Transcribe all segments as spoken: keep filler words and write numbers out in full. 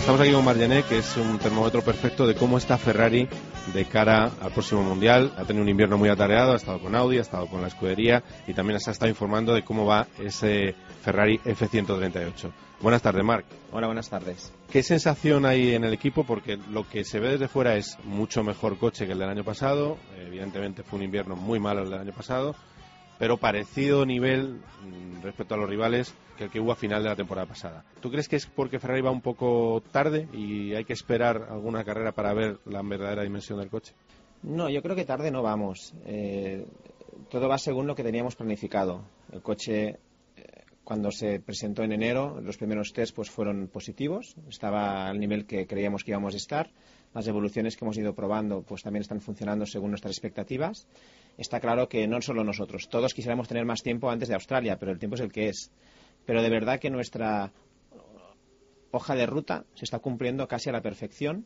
Estamos aquí con Marc-Gené, que es un termómetro perfecto de cómo está Ferrari de cara al próximo Mundial. Ha tenido un invierno muy atareado, ha estado con Audi, ha estado con la escudería y también se ha estado informando de cómo va ese Ferrari F ciento treinta y ocho. Buenas tardes, Marc. Hola, buenas tardes. ¿Qué sensación hay en el equipo? Porque lo que se ve desde fuera es mucho mejor coche que el del año pasado. Evidentemente fue un invierno muy malo el del año pasado, pero parecido nivel respecto a los rivales que el que hubo a final de la temporada pasada. ¿Tú crees que es porque Ferrari va un poco tarde y hay que esperar alguna carrera para ver la verdadera dimensión del coche? No, yo creo que tarde no vamos. Eh, todo va según lo que teníamos planificado. El coche, eh, cuando se presentó en enero, los primeros test pues fueron positivos. Estaba al nivel que creíamos que íbamos a estar. Las evoluciones que hemos ido probando pues también están funcionando según nuestras expectativas. Está claro que no solo nosotros, todos quisiéramos tener más tiempo antes de Australia, pero el tiempo es el que es. Pero de verdad que nuestra hoja de ruta se está cumpliendo casi a la perfección.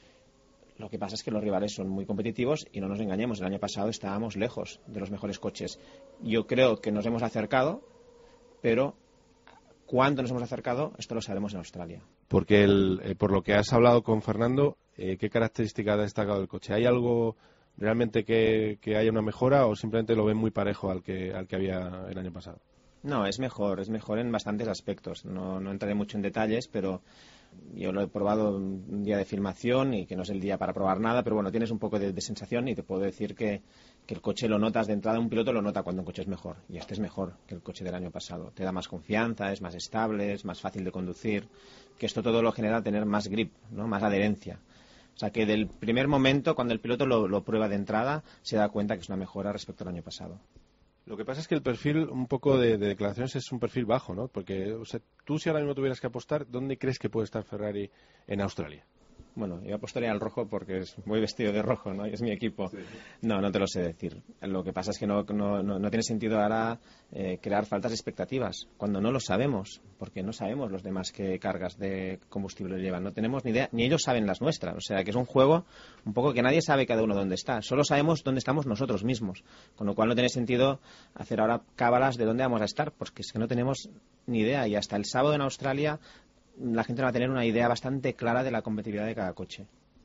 Lo que pasa es que los rivales son muy competitivos y no nos engañemos, el año pasado estábamos lejos de los mejores coches. Yo creo que nos hemos acercado, pero ¿cuánto nos hemos acercado? Esto lo sabremos en Australia. Porque el, eh, por lo que has hablado con Fernando, eh, ¿qué característica ha destacado del coche? ¿Hay algo realmente que, que haya una mejora o simplemente lo ven muy parejo al que, al que había el año pasado? No, es mejor, es mejor en bastantes aspectos. No, no entraré mucho en detalles, pero yo lo he probado un día de filmación y que no es el día para probar nada, pero bueno, tienes un poco de, de sensación y te puedo decir que, que el coche lo notas de entrada, un piloto lo nota cuando un coche es mejor, y este es mejor que el coche del año pasado. Te da más confianza, es más estable, es más fácil de conducir, que esto todo lo genera tener más grip, ¿no? Más adherencia. O sea que del primer momento, cuando el piloto lo, lo prueba de entrada, se da cuenta que es una mejora respecto al año pasado. Lo que pasa es que el perfil, un poco de, de declaraciones, es un perfil bajo, ¿no? Porque, o sea, tú si ahora mismo tuvieras que apostar, ¿dónde crees que puede estar Ferrari en Australia? Bueno, yo apostaría al rojo porque es muy vestido de rojo, ¿no? Y es mi equipo. Sí. No, no te lo sé decir. Lo que pasa es que no, no, no, no tiene sentido ahora eh, crear faltas expectativas cuando no lo sabemos, porque no sabemos los demás qué cargas de combustible llevan. No tenemos ni idea, ni ellos saben las nuestras. O sea, que es un juego un poco que nadie sabe cada uno dónde está. Solo sabemos dónde estamos nosotros mismos. Con lo cual no tiene sentido hacer ahora cábalas de dónde vamos a estar, porque es que no tenemos ni idea. Y hasta el sábado en Australia la gente va a tener una idea bastante clara de la competitividad de cada coche.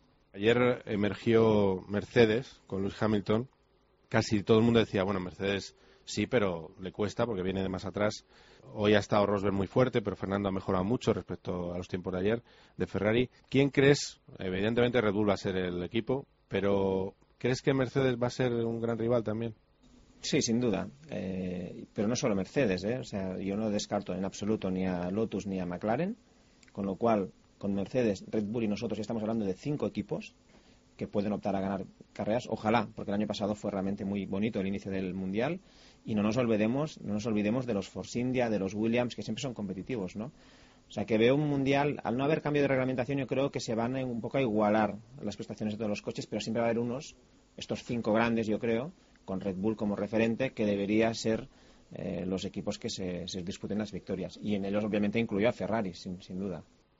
Ayer emergió Mercedes con Lewis Hamilton. Casi todo el mundo decía, bueno, Mercedes sí, pero le cuesta porque viene de más atrás. Hoy ha estado Rosberg muy fuerte, pero Fernando ha mejorado mucho respecto a los tiempos de ayer de Ferrari. ¿Quién crees? Evidentemente Red Bull va a ser el equipo, pero ¿crees que Mercedes va a ser un gran rival también? Sí, sin duda. Eh, pero no solo Mercedes, ¿eh? O sea, yo no descarto en absoluto ni a Lotus ni a McLaren. Con lo cual, con Mercedes, Red Bull y nosotros ya estamos hablando de cinco equipos que pueden optar a ganar carreras. Ojalá, porque el año pasado fue realmente muy bonito el inicio del Mundial. Y no nos olvidemos, no nos olvidemos de los Force India, de los Williams, que siempre son competitivos, ¿no? O sea, que veo un Mundial, al no haber cambio de reglamentación, yo creo que se van un poco a igualar las prestaciones de todos los coches, pero siempre va a haber unos, estos cinco grandes, yo creo, con Red Bull como referente, que debería ser Eh, los equipos que se, se disputen las victorias, y en ellos obviamente incluyo a Ferrari sin, sin duda.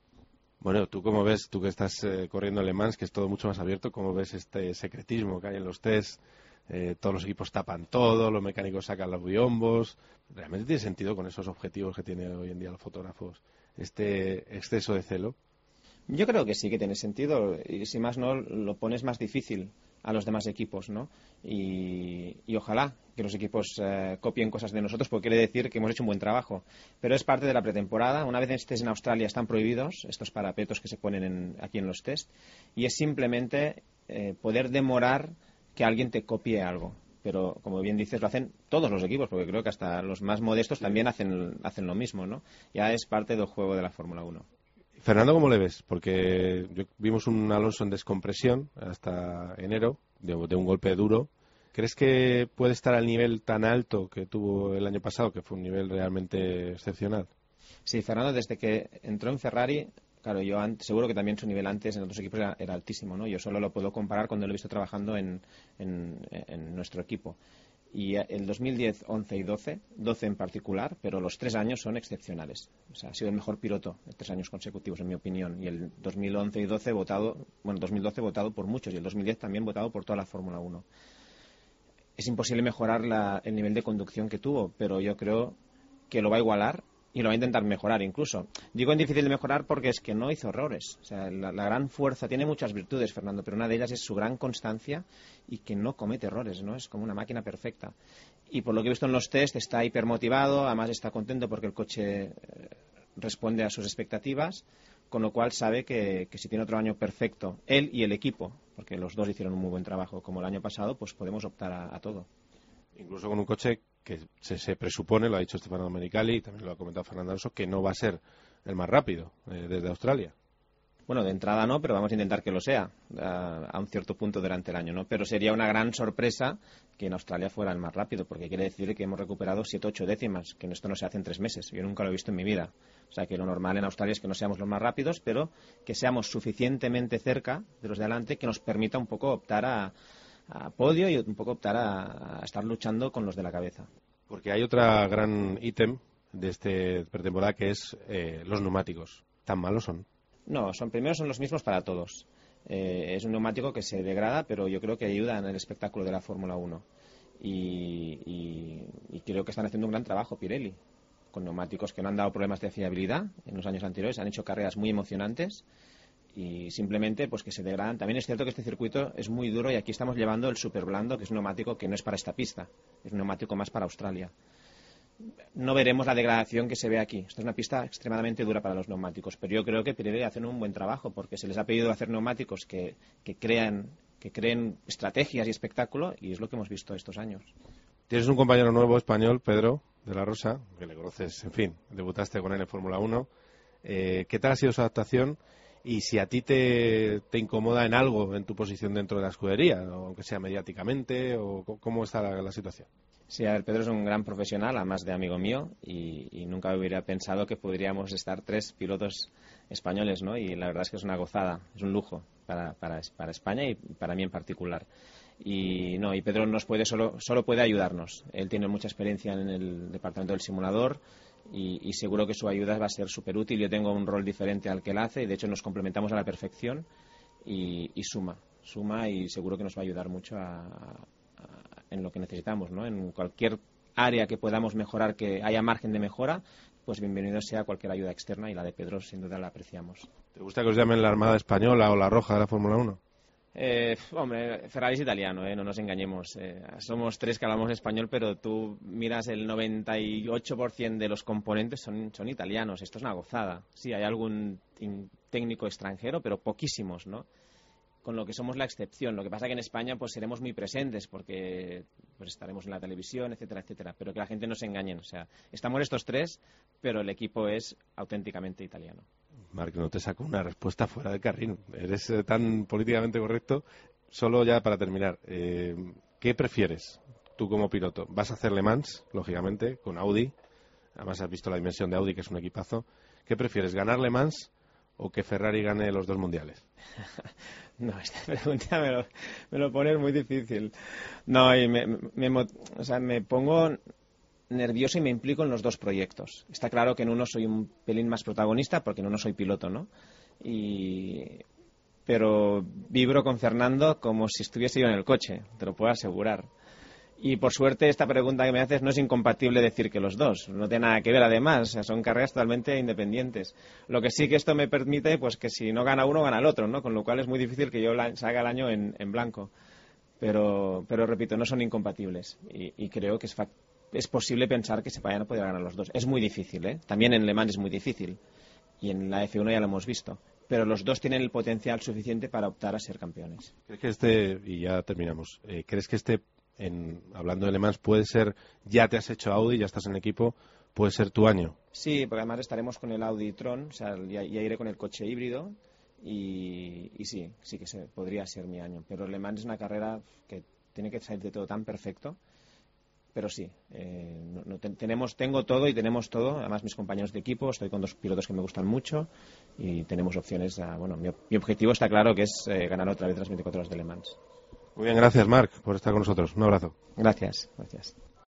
Bueno, tú cómo ves, tú que estás eh, corriendo en Le Mans, que es todo mucho más abierto, ¿cómo ves este secretismo que hay en los tests? Eh, todos los equipos tapan todo, los mecánicos sacan los biombos. ¿Realmente tiene sentido con esos objetivos que tienen hoy en día los fotógrafos este exceso de celo? Yo creo que sí que tiene sentido, y si más no lo pones más difícil a los demás equipos, ¿no? Y, y ojalá que los equipos eh, copien cosas de nosotros, porque quiere decir que hemos hecho un buen trabajo. Pero es parte de la pretemporada. Una vez estés en Australia están prohibidos estos parapetos que se ponen en, aquí en los test, y es simplemente eh, poder demorar que alguien te copie algo. Pero, como bien dices, lo hacen todos los equipos, porque creo que hasta los más modestos también hacen, hacen lo mismo, ¿no? Ya es parte del juego de la Fórmula uno. Fernando, ¿cómo le ves? Porque vimos un Alonso en descompresión hasta enero, de, de un golpe duro. ¿Crees que puede estar al nivel tan alto que tuvo el año pasado, que fue un nivel realmente excepcional? Sí, Fernando, desde que entró en Ferrari, claro, yo seguro que también su nivel antes en otros equipos era, era altísimo, ¿no? Yo solo lo puedo comparar cuando lo he visto trabajando en, en, en nuestro equipo. Y el dos mil diez, once y doce, doce en particular, pero los tres años son excepcionales. O sea, ha sido el mejor piloto de tres años consecutivos, en mi opinión. Y el dos mil once y doce votado, bueno, dos mil doce votado por muchos, y el dos mil diez también votado por toda la Fórmula uno. Es imposible mejorar la, el nivel de conducción que tuvo, pero yo creo que lo va a igualar, y lo va a intentar mejorar incluso. Digo en difícil de mejorar porque es que no hizo errores. O sea, la, la gran fuerza, tiene muchas virtudes Fernando, pero una de ellas es su gran constancia y que no comete errores, ¿no? Es como una máquina perfecta. Y por lo que he visto en los test está hipermotivado, además está contento porque el coche eh, responde a sus expectativas, con lo cual sabe que, que si tiene otro año perfecto, él y el equipo, porque los dos hicieron un muy buen trabajo como el año pasado, pues podemos optar a, a todo. Incluso con un coche que se, se presupone, lo ha dicho Stefano Domenicali y también lo ha comentado Fernando Alonso, que no va a ser el más rápido eh, desde Australia. Bueno, de entrada no, pero vamos a intentar que lo sea a, a un cierto punto durante el año, ¿no? Pero sería una gran sorpresa que en Australia fuera el más rápido, porque quiere decir que hemos recuperado siete ocho décimas, que esto no se hace en tres meses. Yo nunca lo he visto en mi vida. O sea, que lo normal en Australia es que no seamos los más rápidos, pero que seamos suficientemente cerca de los de adelante que nos permita un poco optar a, a podio y un poco optar a, a estar luchando con los de la cabeza. Porque hay otra gran ítem de este pretemporada que es eh, los neumáticos. ¿Tan malos son? No, son primero son los mismos para todos. Eh, es un neumático que se degrada, pero yo creo que ayuda en el espectáculo de la Fórmula uno. Y, y, y creo que están haciendo un gran trabajo Pirelli, con neumáticos que no han dado problemas de fiabilidad en los años anteriores. Han hecho carreras muy emocionantes y simplemente pues que se degradan. También es cierto que este circuito es muy duro y aquí estamos llevando el super blando, que es un neumático que no es para esta pista, es un neumático más para Australia. No veremos la degradación que se ve aquí. Esta es una pista extremadamente dura para los neumáticos, pero yo creo que Pirelli hacen un buen trabajo porque se les ha pedido hacer neumáticos que, que crean que creen estrategias y espectáculo, y es lo que hemos visto estos años. Tienes un compañero nuevo español, Pedro de la Rosa, que le conoces, en fin, debutaste con él en Fórmula uno. Eh, ¿Qué tal ha sido su adaptación? Y si a ti te, te incomoda en algo en tu posición dentro de la escudería, o aunque sea mediáticamente, o cómo está la, la situación. Sí, a ver, Pedro es un gran profesional, además de amigo mío, y, y nunca hubiera pensado que podríamos estar tres pilotos españoles, ¿no? Y la verdad es que es una gozada, es un lujo para, para, para España y para mí en particular. Y no, y Pedro nos puede solo, solo puede ayudarnos. Él tiene mucha experiencia en el departamento del simulador y, y seguro que su ayuda va a ser súper útil. Yo tengo un rol diferente al que él hace y de hecho nos complementamos a la perfección y, y suma, suma y seguro que nos va a ayudar mucho a, a, en lo que necesitamos, ¿no? En cualquier área que podamos mejorar, que haya margen de mejora, pues bienvenido sea cualquier ayuda externa y la de Pedro sin duda la apreciamos. ¿Te gusta que os llamen la Armada Española o la Roja de la Fórmula uno? Eh, hombre, Ferrari es italiano, ¿eh? No nos engañemos. Eh, somos tres que hablamos español, pero tú miras el noventa y ocho por ciento de los componentes son, son italianos. Esto es una gozada. Sí, hay algún técnico extranjero, pero poquísimos, ¿no? Con lo que somos la excepción. Lo que pasa que en España pues seremos muy presentes porque pues estaremos en la televisión, etcétera, etcétera. Pero que la gente no se engañe. O sea, estamos estos tres, pero el equipo es auténticamente italiano. Marc, no te saco una respuesta fuera de carril. Eres eh, tan políticamente correcto. Solo ya para terminar, eh, ¿qué prefieres tú como piloto? ¿Vas a hacer Le Mans, lógicamente, con Audi? Además has visto la dimensión de Audi, que es un equipazo. ¿Qué prefieres, ganar Le Mans o que Ferrari gane los dos mundiales? No, esta pregunta me lo, me lo pones muy difícil. No, y me, me, me, o sea, me pongo nervioso y me implico en los dos proyectos. Está claro que en uno soy un pelín más protagonista porque en uno soy piloto, ¿no? Y... pero vibro con Fernando como si estuviese yo en el coche, te lo puedo asegurar. Y por suerte esta pregunta que me haces no es incompatible decir que los dos, no tiene nada que ver además, o sea, son carreras totalmente independientes. Lo que sí que esto me permite, pues que si no gana uno, gana el otro, ¿no? Con lo cual es muy difícil que yo salga el año en, en blanco. Pero, pero repito, no son incompatibles y, y creo que es, es posible pensar que se vayan a poder ganar los dos. Es muy difícil, ¿eh? También en Le Mans es muy difícil y en la F uno ya lo hemos visto. Pero los dos tienen el potencial suficiente para optar a ser campeones. ¿Crees que este, y ya terminamos, eh, ¿crees que este, en, hablando de Le Mans, puede ser, ya te has hecho Audi, ya estás en el equipo, puede ser tu año? Sí, porque además estaremos con el Audi Tron, o sea, ya, ya iré con el coche híbrido y, y sí, sí que se, podría ser mi año. Pero Le Mans es una carrera que tiene que salir de todo tan perfecto. Pero sí, eh, no, no, tenemos, tengo todo y tenemos todo. Además, mis compañeros de equipo, estoy con dos pilotos que me gustan mucho y tenemos opciones. A, bueno, mi, mi objetivo está claro, que es eh, ganar otra vez las veinticuatro horas de Le Mans. Muy bien, gracias, Marc, por estar con nosotros. Un abrazo. Gracias, gracias.